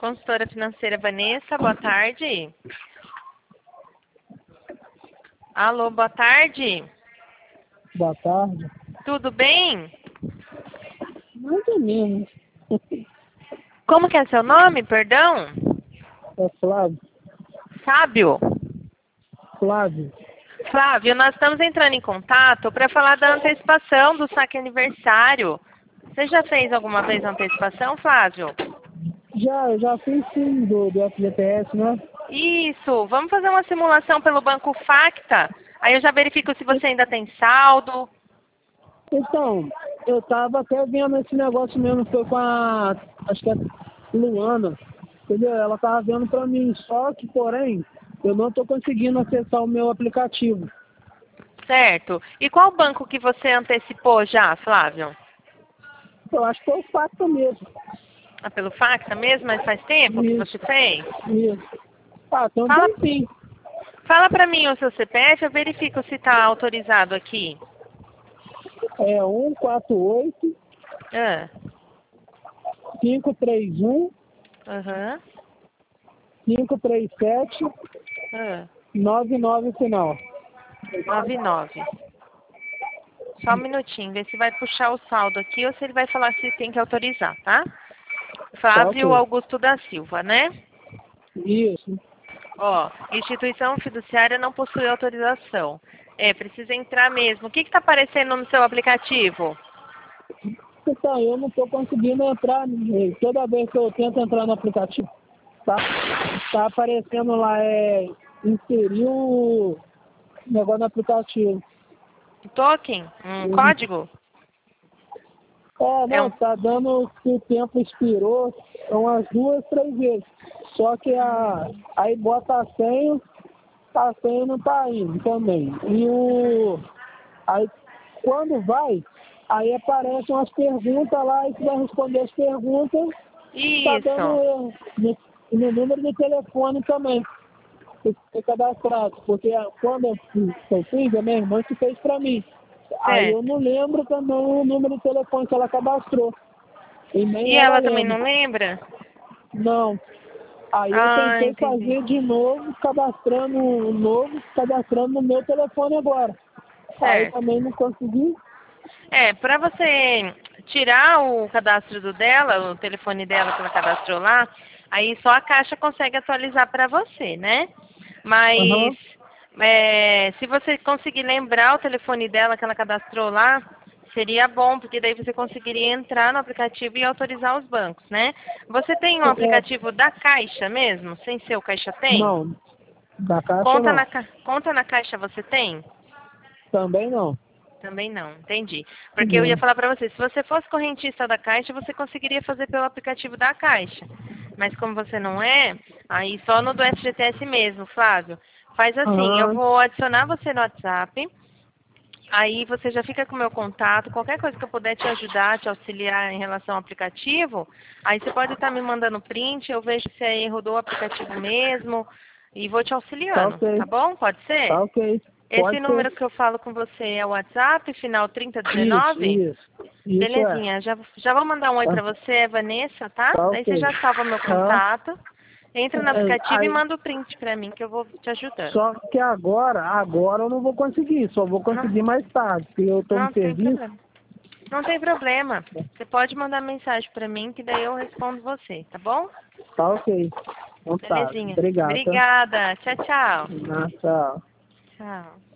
Consultora financeira Vanessa, boa tarde. Alô, boa tarde. Boa tarde. Tudo bem? Mais ou menos. Como que é seu nome, perdão? É Flávio. Fábio? Flávio. Flávio, nós estamos entrando em contato para falar da antecipação do saque aniversário. Você já fez alguma vez antecipação, Flávio? Eu já fiz sim do FGTS, né? Isso, vamos fazer uma simulação pelo Banco Facta. Aí eu já verifico se você ainda tem saldo. Então, eu tava até vendo esse negócio mesmo, foi com a, acho que é Luana, entendeu? Ela tava vendo pra mim, só que, porém, eu não tô conseguindo acessar o meu aplicativo. Certo. E qual banco que você antecipou já, Flávio? Eu acho que foi o fato mesmo. Ah, pelo Facta mesmo? Mas faz tempo que você fez? Isso. Ah, tem um Fala, tempinho. fala para mim o seu CPF, eu verifico se está autorizado aqui. É 148 Ah, 531 aham, 537 ah, 99 final. 99. Só um minutinho, ver se vai puxar o saldo aqui ou se ele vai falar se tem que autorizar, tá? Tá Flávio ok. Augusto da Silva, né? Isso. Ó, instituição fiduciária não possui autorização. É, precisa entrar mesmo. O que está aparecendo no seu aplicativo? Então, eu não estou conseguindo entrar. Toda vez que eu tento entrar no aplicativo, tá aparecendo lá, inserir o negócio no aplicativo. Um token? Um código? É Não, um... tá dando que o tempo expirou umas 2, 3 vezes. Só que aí bota a senha não tá indo também. Aí quando vai, aí aparecem umas perguntas lá e você vai responder as perguntas, tá dando Isso. erro. No número de telefone também, que foi cadastrado. Porque quando eu fiz, a minha irmã que fez pra mim. Aí eu Certo. não lembro também o número de telefone que ela cadastrou. E nem E ela ela também lembra. não lembra? Não. Aí eu Ah, tentei entendi. fazer de novo, cadastrando no meu telefone agora. Aí Certo. também não consegui. É, para você tirar o cadastro do dela, o telefone dela que ela cadastrou lá, aí só a Caixa consegue atualizar para você, né? Mas Aham. se você conseguir lembrar o telefone dela que ela cadastrou lá, seria bom, porque daí você conseguiria entrar no aplicativo e autorizar os bancos, né? Você tem um É, aplicativo da Caixa mesmo, sem ser o Caixa Tem? não, da caixa não. Conta na Caixa você tem? Também não. Também não, entendi. Porque eu ia Não. falar para você, se você fosse correntista da Caixa, você conseguiria fazer pelo aplicativo da Caixa. Mas como você não é, aí só no do FGTS mesmo, Flávio. Faz assim, eu Aham. vou adicionar você no WhatsApp, aí você já fica com o meu contato, qualquer coisa que eu puder te ajudar, te auxiliar em relação ao aplicativo, aí você pode estar me mandando print, eu vejo se é erro do aplicativo mesmo, e vou te Tá auxiliando, ok. tá bom? Pode ser? Tá ok. Esse Pode ser. número que eu falo com você é o WhatsApp, final Isso, 3019? isso. Isso é. Belezinha, já vou mandar um oi Tá, pra você, é Vanessa, tá? tá Daí você ok. já salva meu Tá. contato, entra no aplicativo e Aí, manda o print pra mim que eu vou te ajudando. só que agora eu não vou conseguir, só vou Não, conseguir mais tarde, porque eu tô no não tem serviço. problema. Não tem problema. Você pode mandar mensagem pra mim que daí eu respondo você, tá bom? Tá ok. Então tá. Belezinha. Obrigado, tá? Obrigada. Tchau, tchau. Tchau. Tchau.